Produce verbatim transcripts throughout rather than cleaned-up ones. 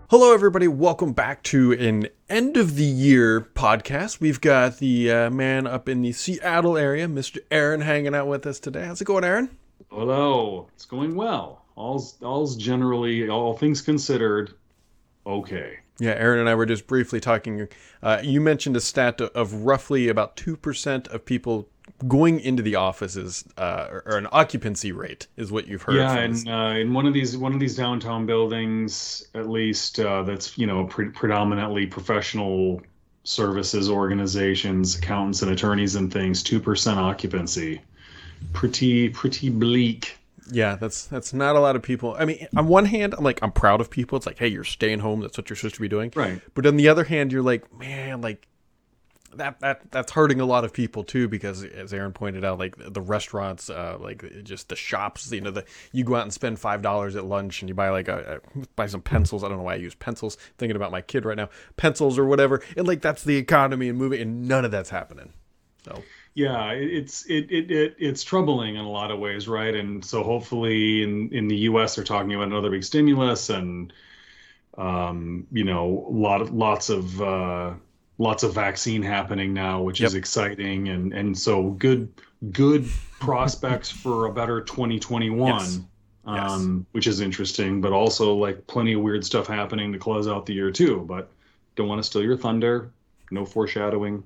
Hello, everybody. Welcome back to an end of the year podcast. We've got the uh, man up in the Seattle area, Mister Aaron, hanging out with us today. How's it going, Aaron? Hello. It's going well. All's all's generally, all things considered, okay. Yeah, Aaron and I were just briefly talking. Uh, you mentioned a stat of roughly about two percent of people going into the offices, uh, or, or an occupancy rate is what you've heard. Yeah, from and this. uh, in one of these one of these downtown buildings, at least uh, that's you know pre- predominantly professional services organizations, accountants and attorneys and things, two percent occupancy. Pretty pretty bleak. Yeah, that's that's not a lot of people. I mean, on one hand, I'm like, I'm proud of people. It's like, hey, you're staying home. That's what you're supposed to be doing. Right. But on the other hand, you're like, man, like that that that's hurting a lot of people too, because as Aaron pointed out, like the restaurants, uh, like just the shops, you know, the you go out and spend five dollars at lunch and you buy like a, a buy some pencils. I don't know why I use pencils. Thinking about my kid right now, pencils or whatever, and like that's the economy and moving, and none of that's happening. So. Yeah, it- it's it, it it it's troubling in a lot of ways, right? And so hopefully in in the U S they're talking about another big stimulus and um, you know, a lot of lots of uh, lots of vaccine happening now, which Yep. is exciting and and so good good prospects for a better twenty twenty-one. Yes. Um, which is interesting, but also like plenty of weird stuff happening to close out the year too. But don't want to steal your thunder. No foreshadowing.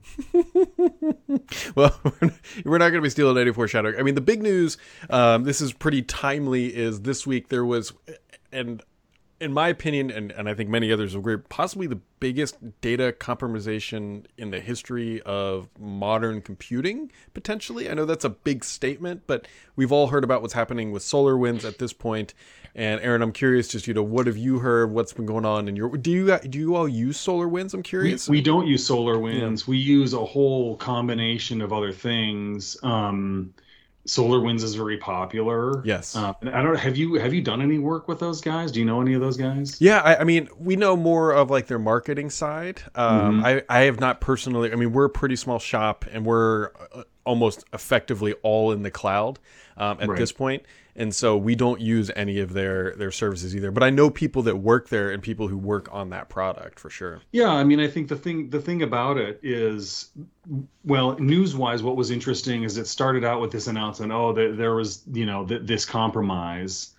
Well, we're not going to be stealing any foreshadowing. I mean, the big news, um, this is pretty timely, is this week there was, and in my opinion, and, and I think many others agree, possibly the biggest data compromisation in the history of modern computing, potentially. I know that's a big statement, but we've all heard about what's happening with SolarWinds at this point. And Aaron, I'm curious, just, you know, what have you heard? What's been going on in your, do you, do you all use SolarWinds? I'm We, curious. we don't use solar winds. We use a whole combination of other things. Um, solar winds is very popular. Yes. Uh, and I don't have you have you done any work with those guys? Do you know any of those guys? Yeah, I, I mean, we know more of like their marketing side. Um, Mhm. I, I have not personally. I mean, we're a pretty small shop, and we're uh, almost effectively all in the cloud um, at Right. this point, and so we don't use any of their their services either. But I know people that work there and people who work on that product for sure. Yeah, I mean, I think the thing the thing about it is, well, news-wise, what was interesting is it started out with this announcement, oh, that there was, you know, th this compromise,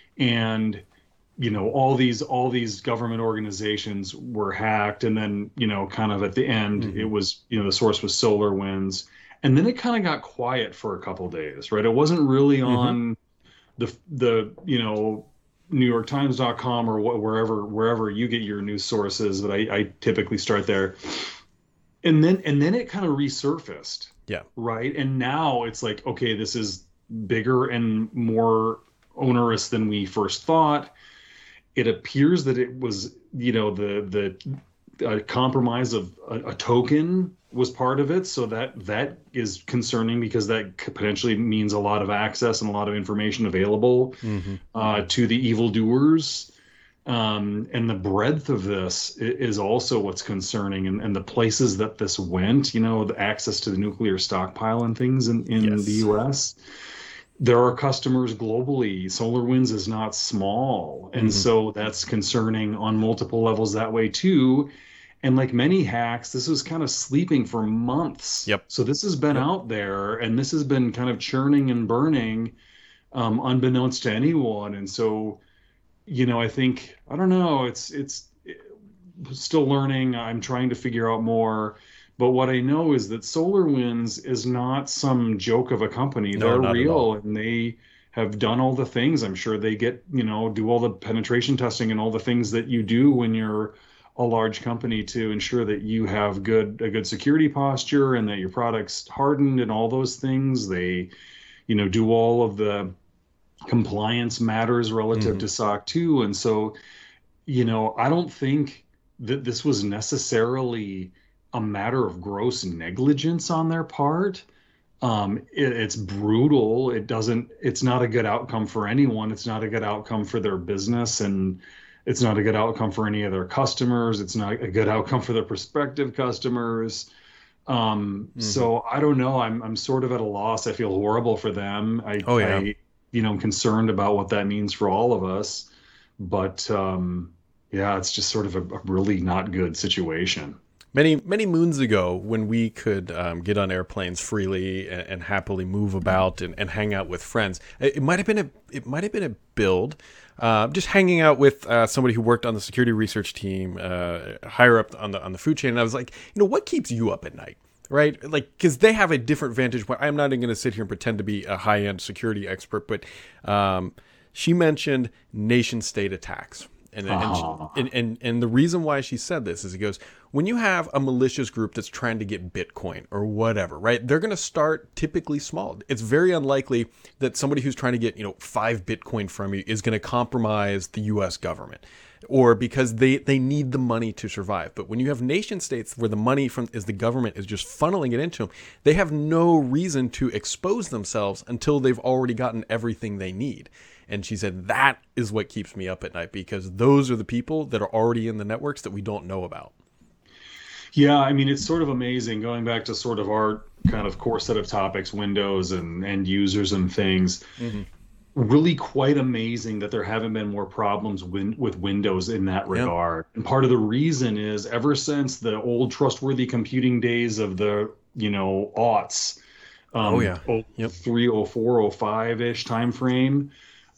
and you know, all these all these government organizations were hacked, and then, you know, kind of at the end, Mhm. it was, you know, the source was SolarWinds, and then it kind of got quiet for a couple days, right? It wasn't really Mhm. on the the you know New York Times dot com or wh- wherever wherever you get your news sources, but I, I typically start there. And then and then it kind of resurfaced, Yeah. right? And now it's like, okay, this is bigger and more onerous than we first thought. It appears that it was, you know, the the uh, compromise of a, a token was part of it, so that that is concerning because that could potentially means a lot of access and a lot of information available hmm uh, to the evildoers. Um, and the breadth of this i- is also what's concerning, and, and the places that this went, you know, the access to the nuclear stockpile and things in, in Yes. the U S. There are customers globally. SolarWinds is not small. And Mhm. so that's concerning on multiple levels that way too. And like many hacks, this was kind of sleeping for months. Yep. So this has been Yep. out there, and this has been kind of churning and burning, um, unbeknownst to anyone. And so, you know, I think, I don't know, it's it's still learning. I'm trying to figure out more. But what I know is that SolarWinds is not some joke of a company. No, They're not at all. real, and they have done all the things. I'm sure they get, you know, do all the penetration testing and all the things that you do when you're a large company to ensure that you have good a good security posture and that your product's hardened and all those things. They, you know, do all of the compliance matters relative Mhm. to S O C two. And so, you know, I don't think that this was necessarily a matter of gross negligence on their part. Um, it, it's brutal. It doesn't, it's not a good outcome for anyone. It's not a good outcome for their business, and it's not a good outcome for any of their customers. It's not a good outcome for their prospective customers. Um, Mhm. so I don't know. I'm, I'm sort of at a loss. I feel horrible for them. I, Oh, yeah. I, you know, I'm concerned about what that means for all of us. But, um, Yeah, it's just sort of a, a really not good situation. Many many moons ago, when we could um, get on airplanes freely and, and happily move about and, and hang out with friends, it, it might have been a it might have been a build, uh, just hanging out with uh, somebody who worked on the security research team, uh, higher up on the on the food chain. And I was like, you know, what keeps you up at night? Right? Like, because they have a different vantage point. I'm not even going to sit here and pretend to be a high end security expert, but um, she mentioned nation state attacks. And, and, she, Oh, and and and the reason why she said this is it goes, when you have a malicious group that's trying to get Bitcoin or whatever, right? They're going to start typically small. It's very unlikely that somebody who's trying to get, you know, five Bitcoin from you is going to compromise the U S government, or because they, they need the money to survive. But when you have nation states where the money from is the government is just funneling it into them, they have no reason to expose themselves until they've already gotten everything they need. And she said, that is what keeps me up at night, because those are the people that are already in the networks that we don't know about. yeah. I mean, it's sort of amazing going back to sort of our kind of core set of topics, Windows and end users and things. Mm-hmm. Really quite amazing that there haven't been more problems win- with Windows in that Yeah. regard. And part of the reason is ever since the old trustworthy computing days of the, you know, aughts, um, Oh, yeah. oh Yep. three, oh four, oh five ish time frame,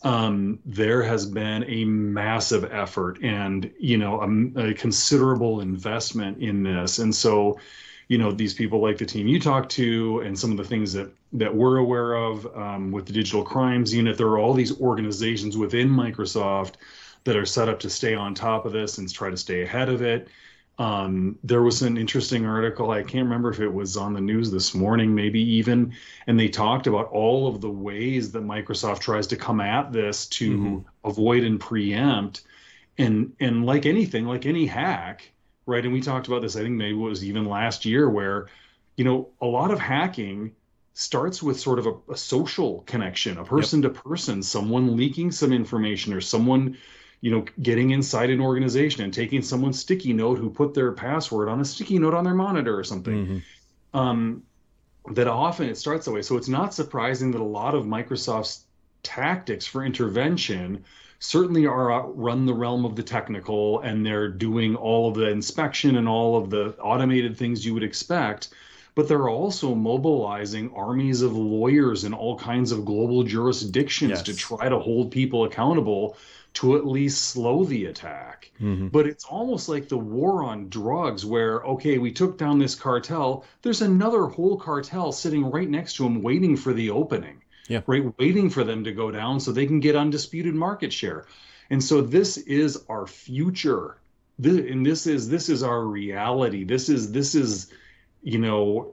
um, there has been a massive effort and, you know, a, a considerable investment in this. And so, you know, these people like the team you talked to and some of the things that that we're aware of um, with the Digital Crimes Unit, there are all these organizations within Microsoft that are set up to stay on top of this and try to stay ahead of it. Um, there was an interesting article, I can't remember if it was on the news this morning, maybe even, and they talked about all of the ways that Microsoft tries to come at this to Mm-hmm. avoid and preempt. And and like anything, like any hack, right? And we talked about this, I think maybe it was even last year, where, you know, a lot of hacking starts with sort of a, a social connection, a Yep. person to person, someone leaking some information or someone, you know, getting inside an organization and taking someone's sticky note who put their password on a sticky note on their monitor or something. Mm-hmm. Um, that often it starts that way. So it's not surprising that a lot of Microsoft's tactics for intervention certainly are outrun the realm of the technical, and they're doing all of the inspection and all of the automated things you would expect. But they're also mobilizing armies of lawyers in all kinds of global jurisdictions to Yes. try to hold people accountable to at least slow the attack. Mm-hmm. But it's almost like the war on drugs, where, okay, we took down this cartel. There's another whole cartel sitting right next to them waiting for the opening, Yeah. right? Waiting for them to go down so they can get undisputed market share. And so this is our future. This, and this is this is our reality. This is this is, you know,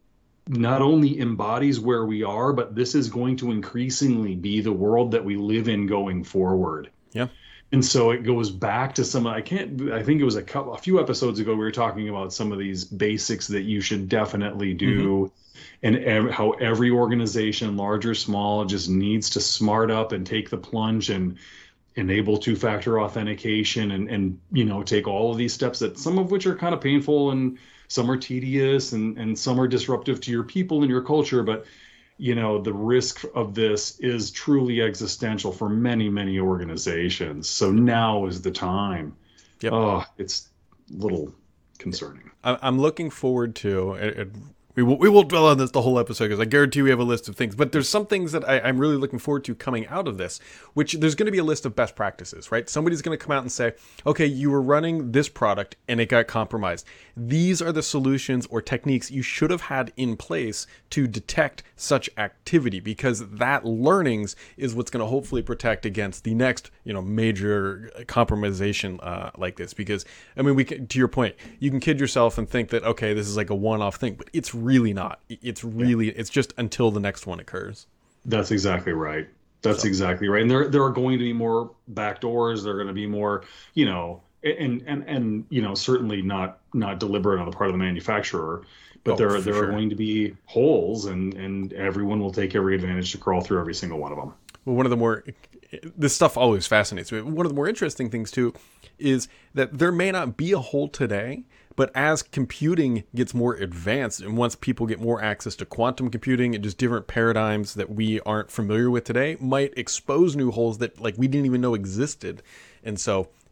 not only embodies where we are, but this is going to increasingly be the world that we live in going forward. Yeah. And so it goes back to some, I can't, I think it was a couple, a few episodes ago, we were talking about some of these basics that you should definitely do. And ev- how every organization, large or small, just needs to smart up and take the plunge and enable two-factor authentication and, and, you know, take all of these steps, that some of which are kind of painful and some are tedious and, and some are disruptive to your people and your culture. But, you know, the risk of this is truly existential for many, many organizations. So now is the time. Yep. Oh, it's a little concerning. I- I'm looking forward to it. it- We will, we will dwell on this the whole episode, because I guarantee we have a list of things. But there's some things that I, I'm really looking forward to coming out of this, which there's going to be a list of best practices, right? Somebody's going to come out and say, okay, you were running this product and it got compromised. These are the solutions or techniques you should have had in place to detect such activity, because that learnings is what's going to hopefully protect against the next, you know, major compromisation uh, like this. Because, I mean, we can, to your point, you can kid yourself and think that, okay, this is like a one-off thing, but it's really not. It's really, it's just until the next one occurs. That's exactly right. That's So. exactly right. And there there are going to be more backdoors. There are going to be more, you know, and and and you know, certainly not not deliberate on the part of the manufacturer, but Oh, there for are there sure. are going to be holes, and and everyone will take every advantage to crawl through every single one of them. Well, one of the more, this stuff always fascinates me. One of the more interesting things too is that there may not be a hole today, but as computing gets more advanced, and once people get more access to quantum computing and just different paradigms that we aren't familiar with today, might expose new holes that like we didn't even know existed. And so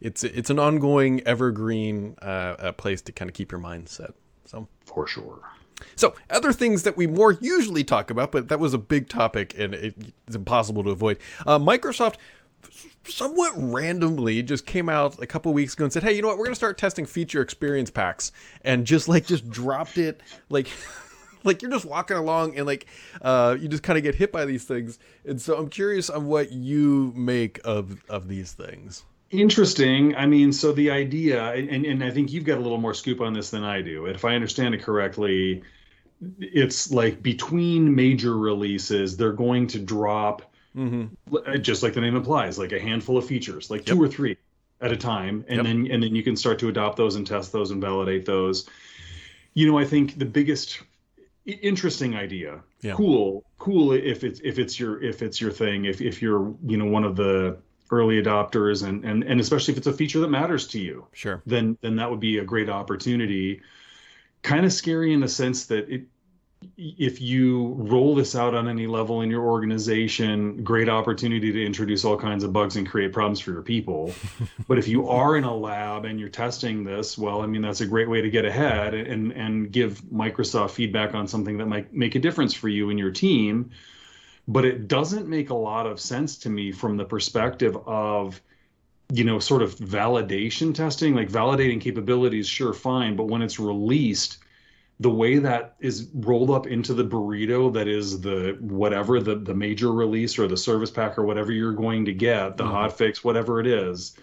it's it's an ongoing, evergreen uh, uh, place to kind of keep your mind set. So for sure. So other things that we more usually talk about, but that was a big topic and it's impossible to avoid. Uh, Microsoft somewhat randomly just came out a couple weeks ago and said, hey, you know what? We're going to start testing feature experience packs, and just like just dropped it like like you're just walking along and like uh, you just kind of get hit by these things. And so I'm curious on what you make of of these things. Interesting. I mean, so the idea, and, and I think you've got a little more scoop on this than I do. If I understand it correctly, it's like between major releases, they're going to drop, mm-hmm. just like the name implies, like a handful of features, like two yep. or three at a time. And yep. then and then you can start to adopt those and test those and validate those. You know, I think the biggest interesting idea, yeah. cool, cool if it's if it's your if it's your thing, if if you're, you know, one of the early adopters, and, and and especially if it's a feature that matters to you, sure, then then that would be a great opportunity. Kind of scary in the sense that it, if you roll this out on any level in your organization, great opportunity to introduce all kinds of bugs and create problems for your people. But if you are in a lab and you're testing this, well, I mean, that's a great way to get ahead and and give Microsoft feedback on something that might make a difference for you and your team. But it doesn't make a lot of sense to me from the perspective of, you know, sort of validation testing. Like validating capabilities, sure, fine. But when it's released, the way that is rolled up into the burrito that is the whatever, the, the major release or the service pack or whatever you're going to get, the mm-hmm. hot fix, whatever it is,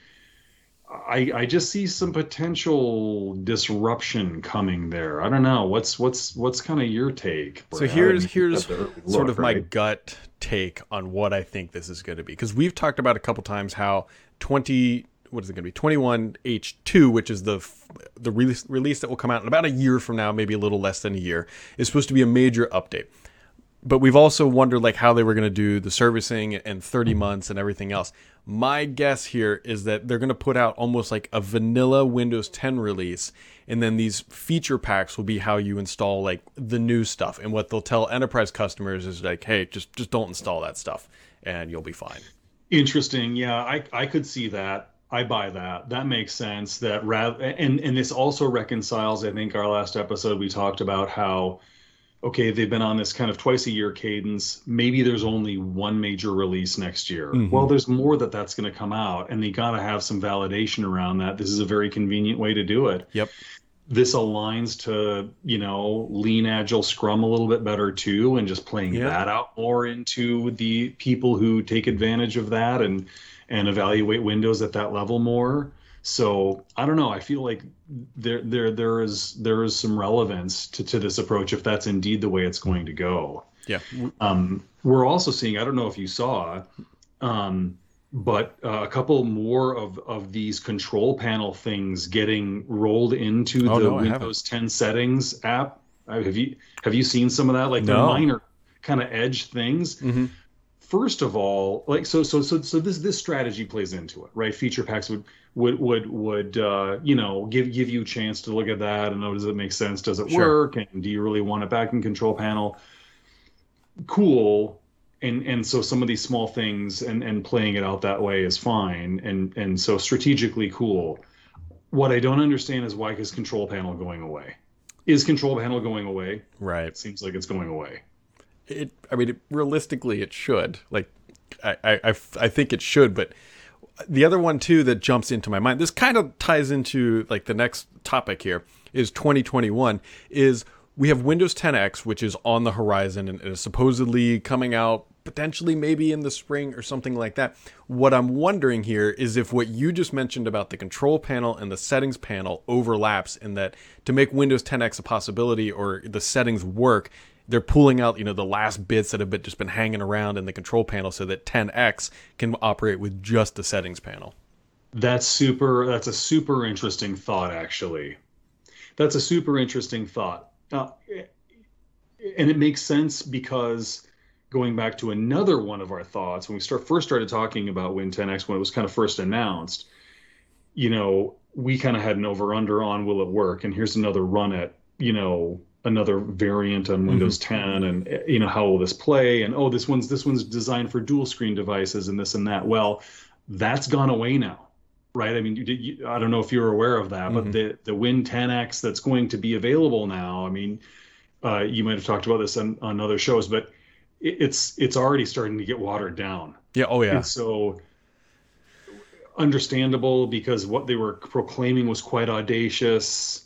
I, I just see some potential disruption coming there. I don't know. What's what's what's kind of your take? So here's here's look, sort of right? my gut take on what I think this is going to be, because we've talked about a couple times how twenty what is it going to be twenty-one H two, which is the the release release that will come out in about a year from now, maybe a little less than a year, is supposed to be a major update. But we've also wondered like how they were going to do the servicing and thirty months and everything else. My guess here is that they're going to put out almost like a vanilla Windows ten release, and then these feature packs will be how you install like the new stuff. And what they'll tell enterprise customers is like, hey, just just don't install that stuff and you'll be fine. Interesting. Yeah, I I could see that. I buy that. That makes sense. That rather, and and this also reconciles, I think, our last episode we talked about how, okay, they've been on this kind of twice a year cadence. Maybe there's only one major release next year. Mm-hmm. Well, there's more that that's going to come out, and they got to have some validation around that. This is a very convenient way to do it. Yep. This aligns to, you know, lean, agile, Scrum a little bit better too, and just playing yeah. that out more into the people who take advantage of that and and evaluate Windows at that level more. So I don't know. I feel like there there there is there is some relevance to, to this approach if that's indeed the way it's going to go. Yeah. Um, we're also seeing, I don't know if you saw, um, but uh, a couple more of, of these control panel things getting rolled into oh, the no, Windows ten settings app. Uh, have you have you seen some of that? Like no. the minor kind of edge things. Mm-hmm. First of all, like so so so so this this strategy plays into it, right? Feature packs would would would would uh, you know give give you a chance to look at that and know, does it make sense? Does it sure. work? And do you really want it back in control panel? Cool. And and so some of these small things and and playing it out that way is fine. And and so strategically cool. What I don't understand is why is control panel going away? Is control panel going away? Right. It seems like it's going away. It, I mean, it, realistically, it should. Like, I, I, I, I think it should. But the other one too that jumps into my mind, this kind of ties into like the next topic here, is twenty twenty-one. Is we have Windows ten X, which is on the horizon and is supposedly coming out potentially maybe in the spring or something like that. What I'm wondering here is if what you just mentioned about the control panel and the settings panel overlaps, in that to make Windows ten X a possibility or the settings work, they're pulling out, you know, the last bits that have been, just been hanging around in the control panel so that ten X can operate with just the settings panel. That's super. That's a super interesting thought, actually. That's a super interesting thought. Uh, and it makes sense because going back to another one of our thoughts, when we start first started talking about Win ten X, when it was kind of first announced, you know, we kind of had an over-under on will it work? And here's another run at, you know, another variant on Windows mm-hmm. ten, and you know, how will this play? And oh, this one's this one's designed for dual screen devices and this and that. Well, that's gone away now. right? I mean, you, you, I don't know if you're aware of that, but Hmm. the the Win ten X that's going to be available now. I mean, uh, you might have talked about this on, on other shows, but it, it's it's already starting to get watered down. Yeah. Oh And yeah. so understandable because what they were proclaiming was quite audacious,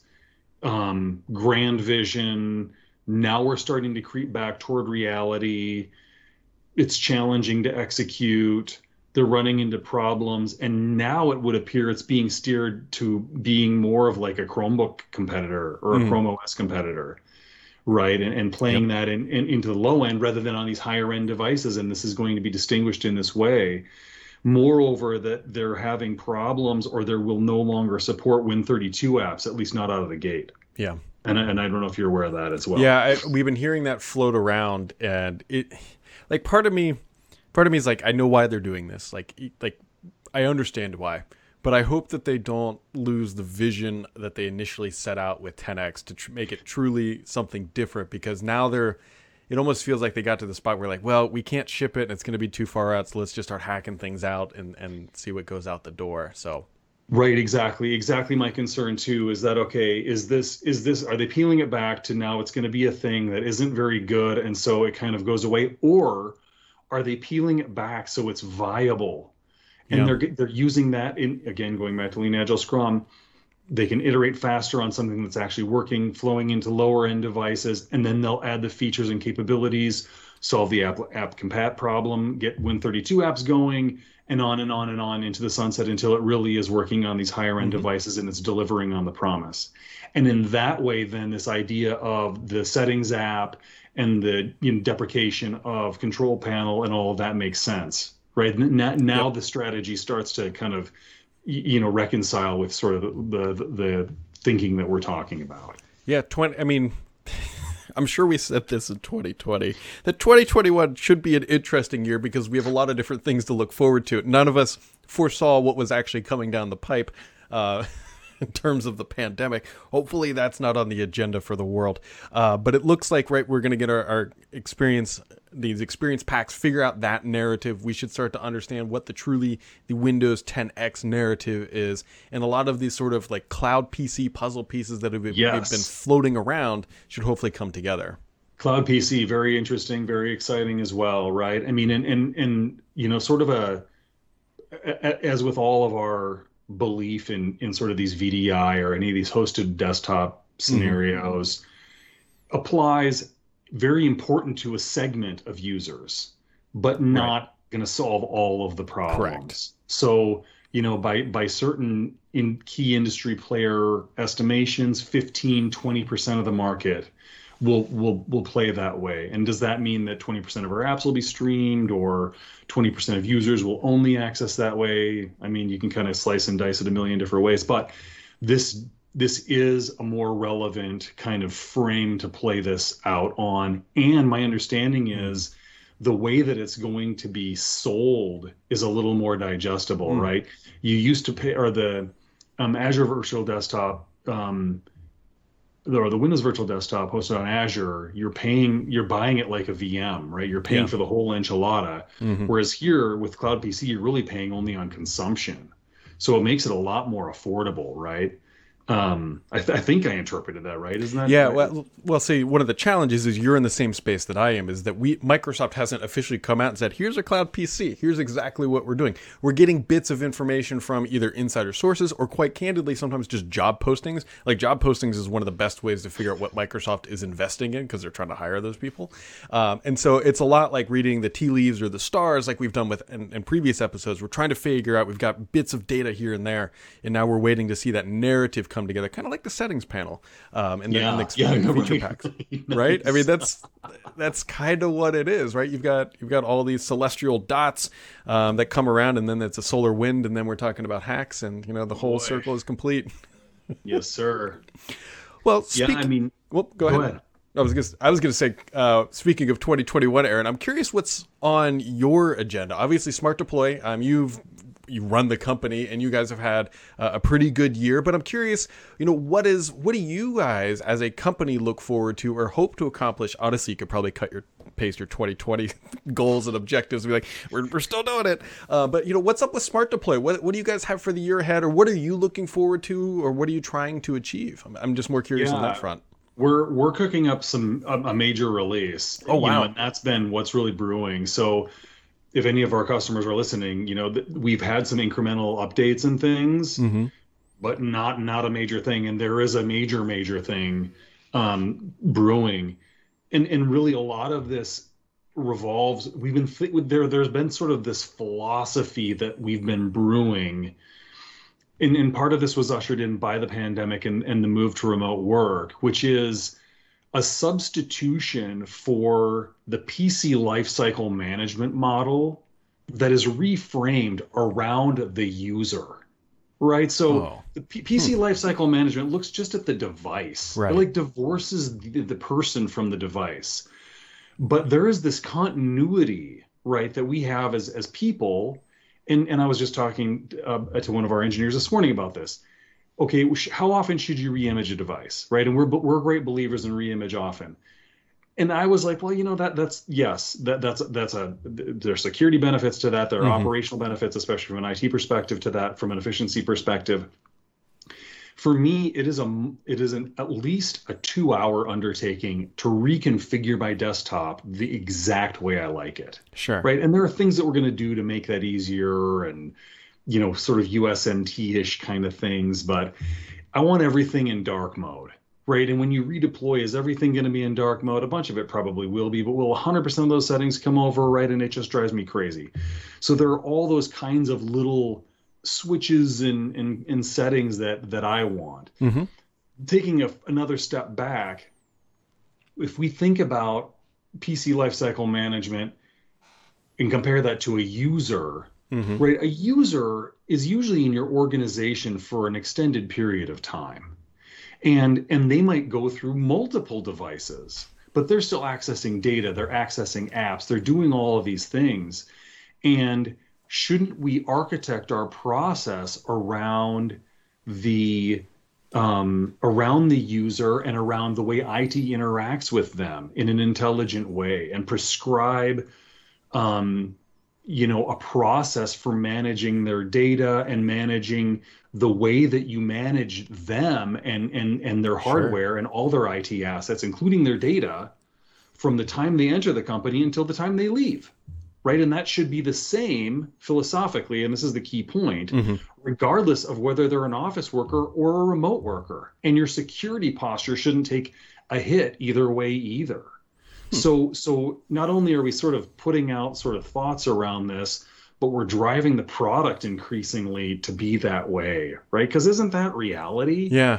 um, grand vision. Now we're starting to creep back toward reality. It's challenging to execute. They're running into problems. And now it would appear it's being steered to being more of like a Chromebook competitor or a Hmm. Chrome O S competitor, right? And, and Yep. playing that in, in, into the low end rather than on these higher end devices. And this is going to be distinguished in this way. Moreover, that they're having problems or they will no longer support Win thirty-two apps, at least not out of the gate. Yeah. And, and I don't know if you're aware of that as well. Yeah. I, we've been hearing that float around, and it, like, part of me, part of me is like, I know why they're doing this. Like, e- like, I understand why, but I hope that they don't lose the vision that they initially set out with ten X to tr- make it truly something different. Because now they're, it almost feels like they got to the spot where like, well, we can't ship it, and it's going to be too far out, so let's just start hacking things out and and see what goes out the door. So Right, exactly. Exactly my concern too is that okay, is this is this are they peeling it back to now it's going to be a thing that isn't very good and so it kind of goes away, or are they peeling it back so it's viable? And yeah. they're they're using that in again going back to Lean Agile Scrum, they can iterate faster on something that's actually working, flowing into lower end devices, and then they'll add the features and capabilities, solve the app app compat problem, get Win thirty-two apps going, and on and on and on into the sunset until it really is working on these higher end Hmm. devices and it's delivering on the promise. And in that way, then this idea of the settings app and the you know, deprecation of control panel and all of that makes sense, right? Now, now Yep. the strategy starts to kind of you know reconcile with sort of the, the the thinking that we're talking about. Yeah. Twenty. I mean, I'm sure we said this in twenty twenty, that twenty twenty-one should be an interesting year because we have a lot of different things to look forward to. None of us foresaw what was actually coming down the pipe uh, in terms of the pandemic. Hopefully that's not on the agenda for the world. Uh, but it looks like, right, we're going to get our, our experience, these experience packs, figure out that narrative. We should start to understand what the truly the Windows ten X narrative is. And a lot of these sort of like cloud P C puzzle pieces that have been, have been Yes, floating around should hopefully come together. cloud P C, very interesting, very exciting as well, right? I mean, and and and you know, sort of a as with all of our belief in in sort of these V D I or any of these hosted desktop Hmm. scenarios applies very important to a segment of users, but Right. not going to solve all of the Correct. problems. So, you know, by by certain in key industry player estimations, fifteen, twenty percent of the market will will will play that way. And does that mean that twenty percent of our apps will be streamed or twenty percent of users will only access that way? I mean, you can kind of slice and dice it a million different ways, but this this is a more relevant kind of frame to play this out on. And my understanding is the way that it's going to be sold is a little more digestible, Mm. right? You used to pay, or the um, Azure Virtual Desktop, um, or the Windows Virtual Desktop hosted on Azure, you're paying, you're buying it like a V M, right? You're paying Yeah. for the whole enchilada. Hmm. Whereas here with Cloud P C, you're really paying only on consumption. So it makes it a lot more affordable, right? Um, I, th- I think I interpreted that right. Isn't that Yeah, right? well, well, see, one of the challenges is you're in the same space that I am. Is that we Microsoft hasn't officially come out and said, "Here's a cloud P C. Here's exactly what we're doing." We're getting bits of information from either insider sources or, quite candidly, sometimes just job postings. Like job postings is one of the best ways to figure out what Microsoft is investing in because they're trying to hire those people. Um, and so it's a lot like reading the tea leaves or the stars, like we've done with in, in previous episodes. We're trying to figure out. We've got bits of data here and there, and now we're waiting to see that narrative come together, kind of like the settings panel um, and, the, and Yeah, the yeah, and the feature right. packs, Nice. right? I mean, that's that's kind of what it is, right? You've got you've got all these celestial dots um, that come around, and then it's a solar wind, and then we're talking about hacks, and you know the whole Boy. circle is complete. Yes, sir. Well, Yeah, speak. I mean, Well, go, go ahead. ahead. I was gonna, I was going to say, uh, speaking of twenty twenty-one, Aaron, I'm curious what's on your agenda. Obviously, Smart Deploy. Um, you've you run the company, and you guys have had uh, a pretty good year. But I'm curious, you know, what is what do you guys as a company look forward to or hope to accomplish? Honestly, you could probably cut your paste your twenty twenty goals and objectives and be like, we're, we're still doing it. Uh, but, you know, what's up with Smart Deploy? What, what do you guys have for the year ahead, or what are you looking forward to, or what are you trying to achieve? I'm, I'm just more curious yeah. on that front. We're we're cooking up some a, a major release. Oh wow! You know, and that's been what's really brewing. So, if any of our customers are listening, you know, th- we've had some incremental updates and things, mm-hmm. but not not a major thing. And there is a major major thing um, brewing, and and really a lot of this revolves. We've been th- there. There's been sort of this philosophy that we've been brewing. And, and part of this was ushered in by the pandemic and, and the move to remote work, which is a substitution for the P C lifecycle management model that is reframed around the user, right? So oh. the P- PC hmm. lifecycle management looks just at the device. Right. It like divorces the, the person from the device. But there is this continuity, right, that we have as as people. And and I was just talking uh, to one of our engineers this morning about this. Okay, how often should you reimage a device, right? And we're we're great believers in reimage often. And I was like, well, you know, that that's yes, that that's that's a there's security benefits to that. There are mm-hmm. operational benefits, especially from an I T perspective, to that, from an efficiency perspective. For me, it is a it is an at least a two-hour undertaking to reconfigure my desktop the exact way I like it. Sure. Right. And there are things that we're going to do to make that easier, and you know, sort of U S N T-ish kind of things. But I want everything in dark mode. Right. And when you redeploy, is everything going to be in dark mode? A bunch of it probably will be, but will one hundred percent of those settings come over? Right. And it just drives me crazy. So there are all those kinds of little switches and in, in, in settings that that I want. Mm-hmm. Taking a, another step back, if we think about P C lifecycle management and compare that to a user, mm-hmm. right? A user is usually in your organization for an extended period of time. And and they might go through multiple devices, but they're still accessing data, they're accessing apps, they're doing all of these things. And shouldn't we architect our process around the um, around the user and around the way I T interacts with them in an intelligent way, and prescribe, um, you know, a process for managing their data and managing the way that you manage them and and and their hardware sure. and all their I T assets, including their data, from the time they enter the company until the time they leave. Right. And that should be the same philosophically. And this is the key point, mm-hmm. regardless of whether they're an office worker or a remote worker. And your security posture shouldn't take a hit either way either. Hmm. So so not only are we sort of putting out sort of thoughts around this, but we're driving the product increasingly to be that way. Right. Because isn't that reality? Yeah.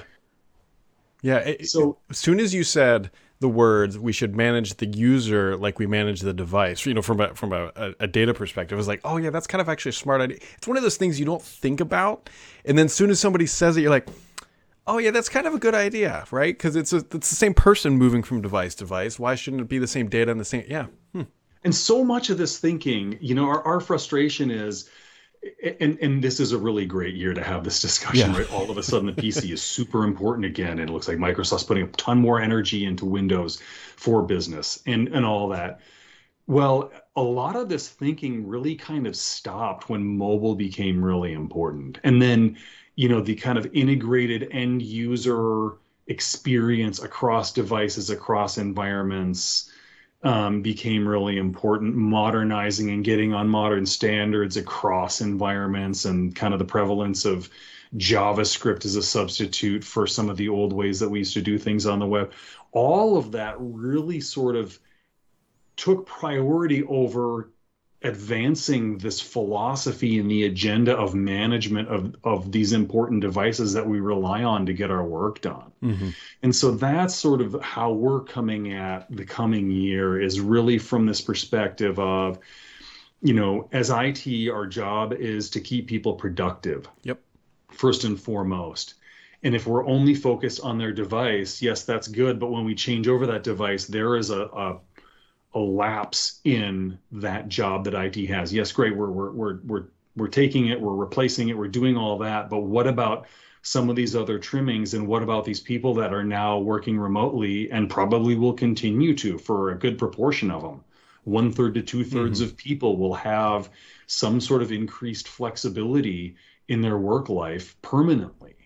Yeah. It, so as soon as you said the words, we should manage the user like we manage the device, you know, from a, from a, a data perspective, it's like, oh yeah, that's kind of actually a smart idea. It's one of those things you don't think about. And then as soon as somebody says it, you're like, oh yeah, that's kind of a good idea, right? Because it's a, it's the same person moving from device to device. Why shouldn't it be the same data and the same, yeah. Hmm. And so much of this thinking, you know, our, our frustration is, and and this is a really great year to have this discussion, yeah. right? All of a sudden, the P C is super important again, and it looks like Microsoft's putting a ton more energy into Windows for business and and all that. Well, a lot of this thinking really kind of stopped when mobile became really important, and then, you know, the kind of integrated end user experience across devices, across environments, Um, became really important, modernizing and getting on modern standards across environments, and kind of the prevalence of JavaScript as a substitute for some of the old ways that we used to do things on the web. All of that really sort of took priority over advancing this philosophy and the agenda of management of, of these important devices that we rely on to get our work done. Mm-hmm. And so that's sort of how we're coming at the coming year, is really from this perspective of, you know, as I T, our job is to keep people productive. Yep. First and foremost. And if we're only focused on their device, yes, that's good. But when we change over that device, there is a, a a lapse in that job that I T has. Yes, great. We're we're we're we're we're taking it, we're replacing it, we're doing all that. But what about some of these other trimmings, and what about these people that are now working remotely and probably will continue to for a good proportion of them? one third to two thirds Mm-hmm. of people will have some sort of increased flexibility in their work life permanently.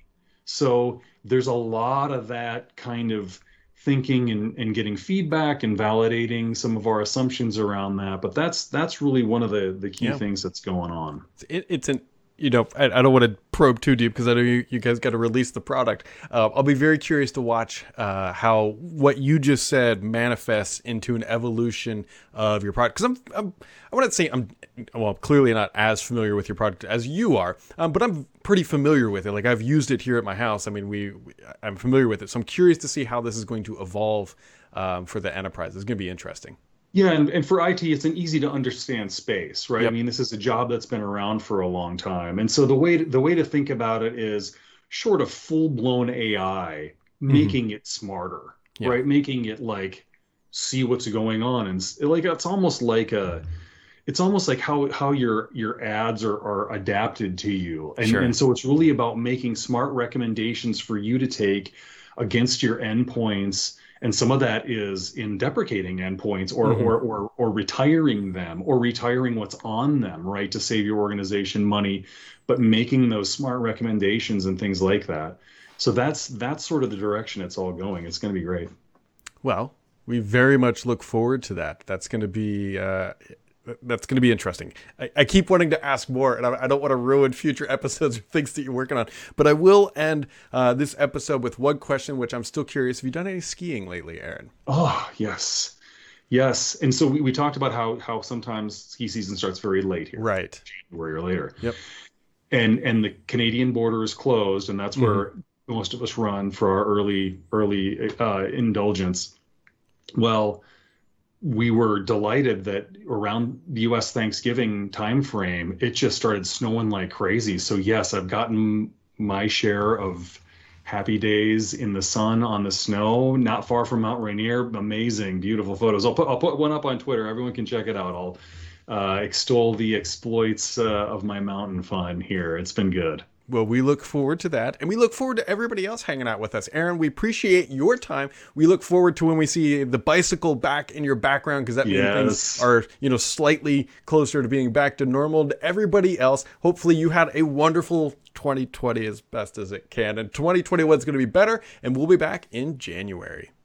So there's a lot of that kind of thinking and, and getting feedback and validating some of our assumptions around that. But that's that's really one of the the key Yeah. things that's going on. It, it's an, you know, I, I don't want to probe too deep because I know you, you guys got to release the product. Uh, I'll be very curious to watch uh, how what you just said manifests into an evolution of your product. Because I'm, I'm, I wouldn't say I'm, well, clearly not as familiar with your product as you are, um, but I'm pretty familiar with it. Like I've used it here at my house. I mean, we, we I'm familiar with it. So I'm curious to see how this is going to evolve um, for the enterprise. It's going to be interesting. Yeah, and, and for I T, it's an easy to understand space, right? I Yep. mean, this is a job that's been around for a long time. And so the way to, the way to think about it is short of full-blown A I, Mm-hmm. making it smarter, Yeah. right? Making it like see what's going on and s- like it's almost like a it's almost like how how your your ads are are adapted to you. And Sure. and so it's really about making smart recommendations for you to take against your endpoints. And some of that is in deprecating endpoints or Mm-hmm. or or or retiring them or retiring what's on them, right, to save your organization money, but making those smart recommendations and things like that. So that's that's sort of the direction it's all going. It's going to be great. Well, we very much look forward to that. That's going to be uh, that's going to be interesting. I, I keep wanting to ask more, and I, I don't want to ruin future episodes or things that you're working on. But I will end uh, this episode with one question, which I'm still curious. Have you done any skiing lately, Aaron? Oh, yes. Yes. And so we, we talked about how how sometimes ski season starts very late here, Right. January or later. Yep. And and the Canadian border is closed, and that's Mm-hmm. where most of us run for our early early uh, indulgence. Well, we were delighted that around the U S Thanksgiving timeframe, it just started snowing like crazy. So yes, I've gotten my share of happy days in the sun on the snow, not far from Mount Rainier. Amazing, beautiful photos. I'll put I'll put one up on Twitter. Everyone can check it out. I'll uh, extol the exploits uh, of my mountain fun here. It's been good. Well, we look forward to that. And we look forward to everybody else hanging out with us. Aaron, we appreciate your time. We look forward to when we see the bicycle back in your background, because that means Yes. things are, you know, slightly closer to being back to normal. To everybody else, hopefully you had a wonderful twenty twenty as best as it can. And twenty twenty-one is going to be better, and we'll be back in January.